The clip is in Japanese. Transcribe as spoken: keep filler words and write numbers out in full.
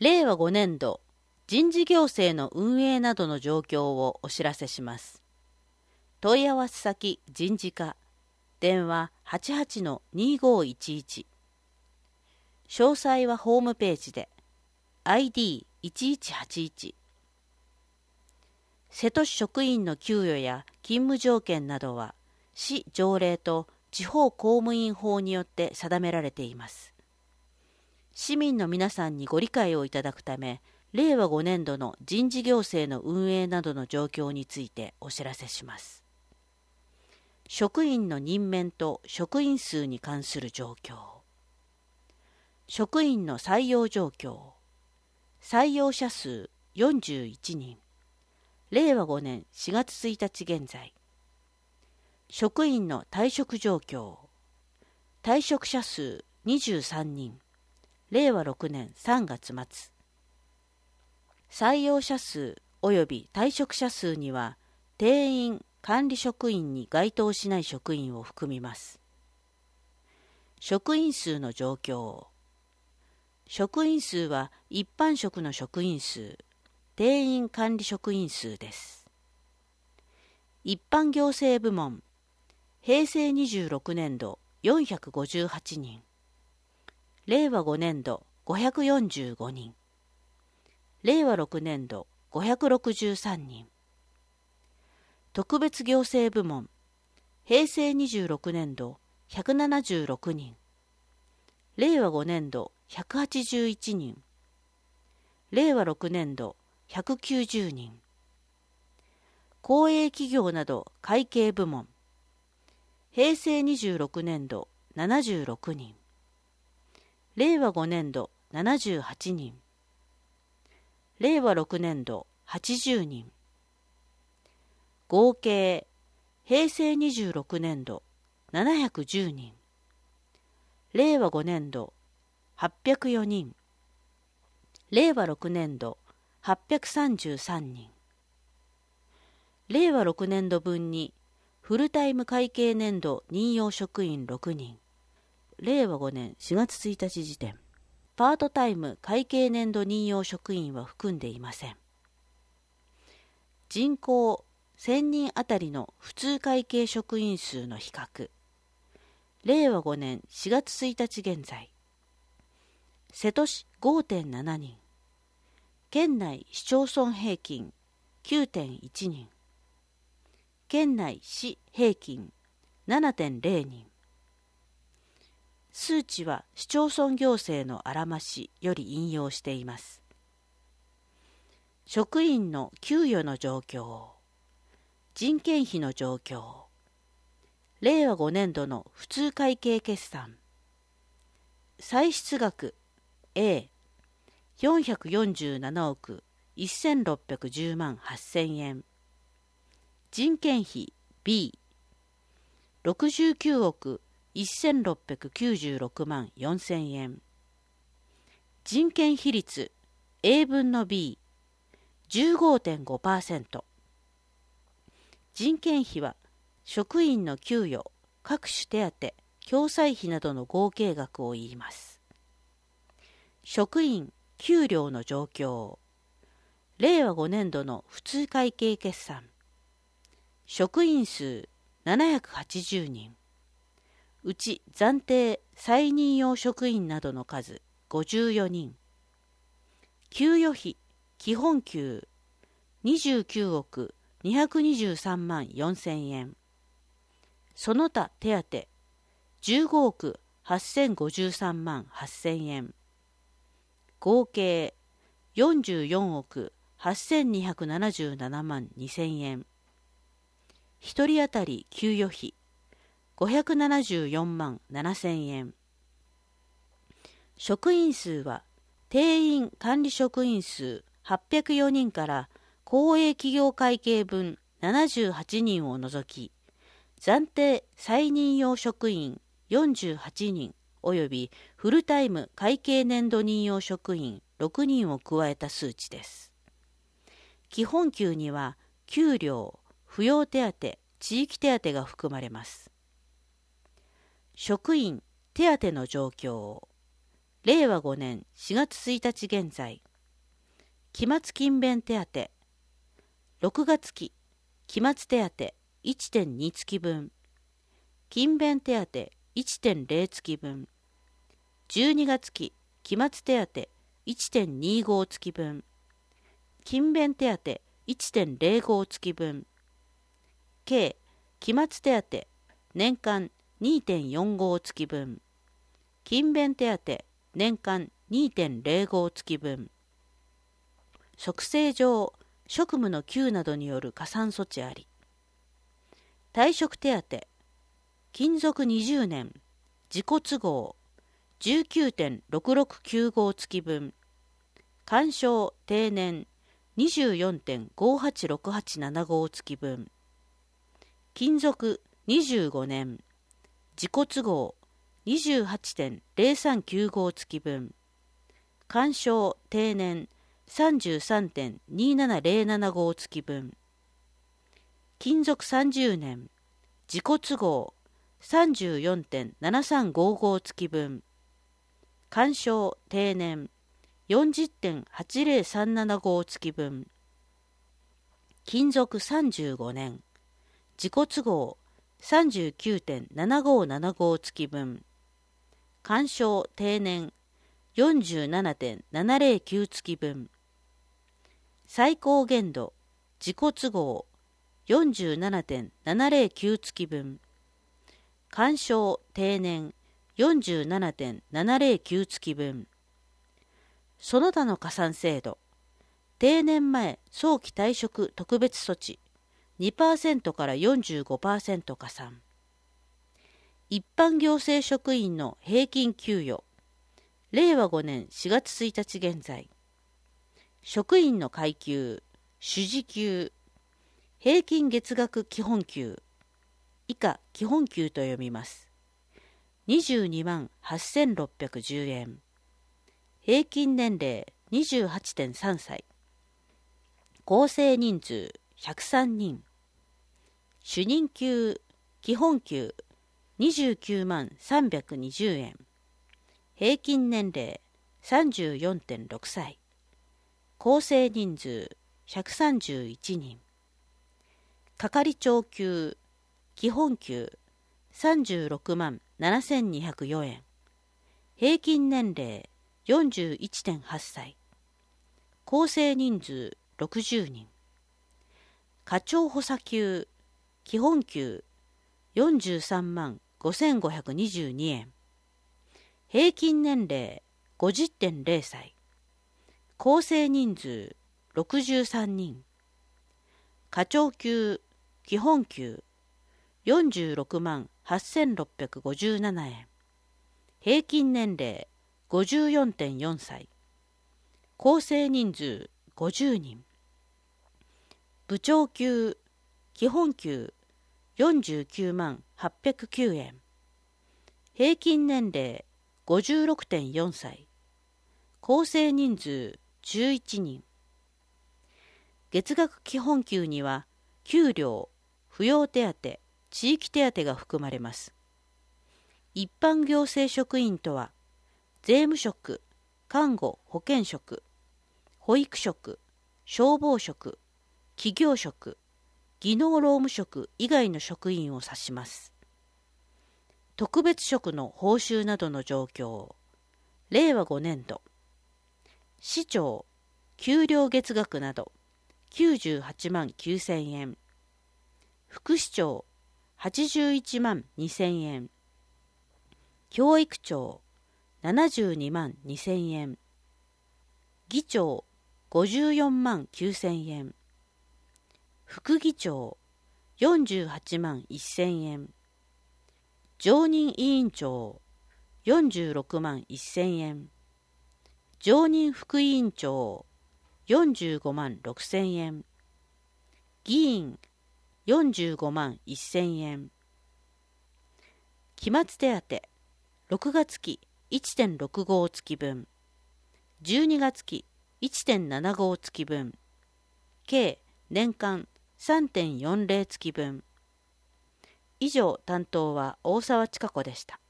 れいわごねんど人事行政の運営などの状況をお知らせします。問い合わせ先人事課、電話 はちはちのにごいちいち。詳細はホームページで アイディーいちいちはちいち。瀬戸市職員の給与や勤務条件などは市条例と地方公務員法によって定められています。市民の皆さんにご理解をいただくため、れいわごねんどの人事行政の運営などの状況についてお知らせします。職員の任免と職員数に関する状況。職員の採用状況。採用者数よんじゅういちにん。れいわごねんしがつついたち現在。職員の退職状況。退職者数にじゅうさんにん。れいわろくねんさんがつまつ。採用者数及び退職者数には定員・管理職員に該当しない職員を含みます。職員数の状況。職員数は一般職の職員数、定員管理職員数です。一般行政部門、へいせいにじゅうろくねんどよんひゃくごじゅうはちにん。れいわごねんどごひゃくよんじゅうごにん。れいわろくねんどごひゃくろくじゅうさんにん。特別行政部門、へいせいにじゅうろくねんどひゃくななじゅうろくにん。れいわごねんどひゃくはちじゅういちにん。れいわろくねんどひゃくきゅうじゅうにん。公営企業など会計部門、へいせいにじゅうろくねんどななじゅうろくにん。れいわごねんどななじゅうはちにん。れいわろくねんどはちじゅうにん。合計、へいせいにじゅうろくねんどななひゃくじゅうにん。れいわごねんどはっぴゃくよにん。れいわろくねんどはっぴゃくさんじゅうさんにん。れいわろくねんどぶんにフルタイム会計年度任用職員ろくにん。れいわごねんしがつついたち時点。パートタイム会計年度任用職員は含んでいません。人口せんにんあたりの普通会計職員数の比較。れいわごねんしがつついたち現在。瀬戸市 ごてんななにん。県内市町村平均 きゅうてんいちにん。県内市平均 ななてんぜろにん。数値は市町村行政のあらましより引用しています。職員の給与の状況。人件費の状況。れいわごねんどの普通会計決算。歳出額 A よんひゃくよんじゅうななおくせんろっぴゃくじゅうまんはっせんえん。人件費 B ろくじゅうきゅうおくせんろっぴゃくきゅうじゅうろくまんよんせんえん。人件比率 A 分の B じゅうごてんごパーセント。人件費は職員の給与、各種手当、共済費などの合計額を言います。職員給料の状況。れいわごねんどの普通会計決算。職員数ななひゃくはちじゅうにん。うち暫定再任用職員などの数ごじゅうよにん。給与費基本給にじゅうきゅうおくにひゃくにじゅうさんまんよんせんえん。その他手当じゅうごおくはっせんごじゅうさんまんはっせんえん。合計よんじゅうよんおくはっせんにひゃくななじゅうななまんにせんえん。ひとり当たり給与費ごひゃくななじゅうよんまんななせんえん。職員数は定員管理職員数はっぴゃくよにんから公営企業会計分ななじゅうはちにんを除き、暫定再任用職員よんじゅうはちにんおよびフルタイム会計年度任用職員ろくにんを加えた数値です。基本給には給料、扶養手当、地域手当が含まれます。職員手当の状況。れいわごねんしがつついたち現在。 期末勤勉手当。ろくがつ期期末手当 いってんに 月分。勤勉手当 いってんゼロ 月分。じゅうにがつ期期末手当 いってんにじゅうご 月分。勤勉手当 いってんゼロご 月分。計期末手当年間 にてんよんご 月分。勤勉手当年間 にてんゼロご 月分。職制上職務の給などによる加算措置あり。退職手当勤続にじゅうねん自己都合 じゅうきゅうてんろくろくきゅうご 月分。鑑賞定年 にじゅうよんてんごはちろくはちななご 月分。勤続にじゅうごねん自己都合 にじゅうはちてんゼロさんきゅうご 月分。鑑賞定年 さんじゅうさんてんにななゼロななご 月分。勤続さんじゅうねん自己都合 さんじゅうよんてんななさんごご 月分。鑑賞定年 よんじゅってんはちゼロさんななご 月分。勤続さんじゅうごねん自己都合 さんじゅうきゅうてんななごななご 月分。鑑賞定年 よんじゅうななてんななゼロきゅう 月分。最高限度自己都合 よんじゅうななてんななゼロきゅう 月分。鑑賞定年 よんじゅうななてんななゼロきゅう 月分。その他の加算制度。定年前早期退職特別措置 にパーセント から よんじゅうごパーセント 加算。一般行政職員の平均給与。れいわごねんしがつついたち現在。職員の階級、主事給、平均月額基本給、以下基本給と読みます。にじゅうにまんはっせんろっぴゃくじゅうえん。平均年齢 にじゅうはちてんさんさい。構成人数ひゃくさんにん。主任給、基本給にじゅうきゅうまんさんびゃくにじゅうえん。平均年齢 さんじゅうよんてんろくさい。構成人数ひゃくさんじゅういちにん。係長給、基本給さんじゅうろくまんななせんにひゃくよんえん。平均年齢 よんじゅういちてんはっさい。構成人数ろくじゅうにん。課長補佐給、基本給よんじゅうさんまんごせんごひゃくにじゅうにえん。平均年齢 ごじゅってんゼロさい。構成人数ろくじゅうさんにん。課長給、基本給よんじゅうろくまんはっせんろっぴゃくごじゅうななえん。平均年齢 ごじゅうよんてんよんさい。構成人数ごじゅうにん。部長給、基本給よんじゅうきゅうまんはっぴゃくきゅうえん。平均年齢 ごじゅうろくてんよんさい。構成人数じゅういちにん。月額基本給には給料、扶養手当、地域手当が含まれます。一般行政職員とは、税務職、看護・保健職、保育職、消防職、企業職、技能労務職以外の職員を指します。特別職の報酬などの状況。れいわごねんど。市長、給料月額などきゅうじゅうはちまんきゅうせんえん。副市長、はちじゅういちまんにせんえん。教育長、ななじゅうにまんにせんえん。議長、ごじゅうよんまんきゅうせんえん。副議長、よんじゅうはちまんせんえん。常任委員長、よんじゅうろくまんせんえん。常任副委員長、よんじゅうごまんろくせんえん。議員、よんじゅうごまんせんえん。期末手当、ろくがつ期 いってんろくご 月分。じゅうにがつ期 いってんななご 月分。計年間 さんてんよんゼロ 月分。以上担当は大沢千佳子でした。